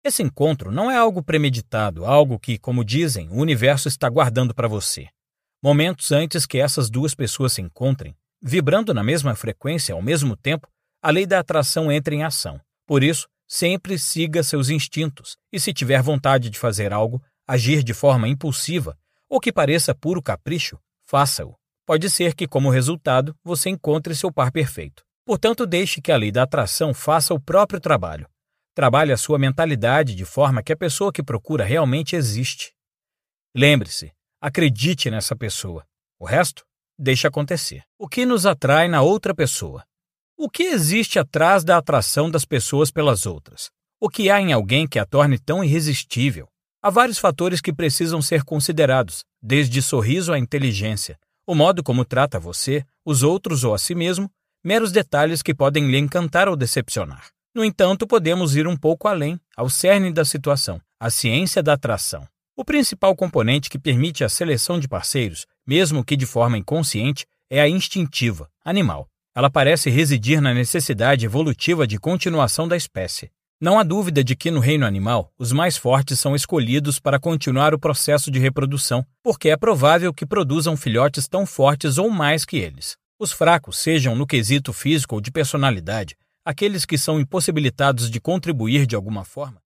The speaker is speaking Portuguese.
Esse encontro não é algo premeditado, algo que, como dizem, o universo está guardando para você. Momentos antes que essas duas pessoas se encontrem, vibrando na mesma frequência ao mesmo tempo, a lei da atração entra em ação. Por isso, sempre siga seus instintos e, se tiver vontade de fazer algo, agir de forma impulsiva ou que pareça puro capricho, faça-o. Pode ser que, como resultado, você encontre seu par perfeito. Portanto, deixe que a lei da atração faça o próprio trabalho. Trabalhe a sua mentalidade de forma que a pessoa que procura realmente existe. Lembre-se, acredite nessa pessoa. O resto, deixe acontecer. O que nos atrai na outra pessoa? O que existe atrás da atração das pessoas pelas outras? O que há em alguém que a torne tão irresistível? Há vários fatores que precisam ser considerados, desde sorriso à inteligência, o modo como trata você, os outros ou a si mesmo, meros detalhes que podem lhe encantar ou decepcionar. No entanto, podemos ir um pouco além, ao cerne da situação, a ciência da atração. O principal componente que permite a seleção de parceiros, mesmo que de forma inconsciente, é a instintiva, animal. Ela parece residir na necessidade evolutiva de continuação da espécie. Não há dúvida de que no reino animal, os mais fortes são escolhidos para continuar o processo de reprodução, porque é provável que produzam filhotes tão fortes ou mais que eles. Os fracos, sejam no quesito físico ou de personalidade, aqueles que são impossibilitados de contribuir de alguma forma,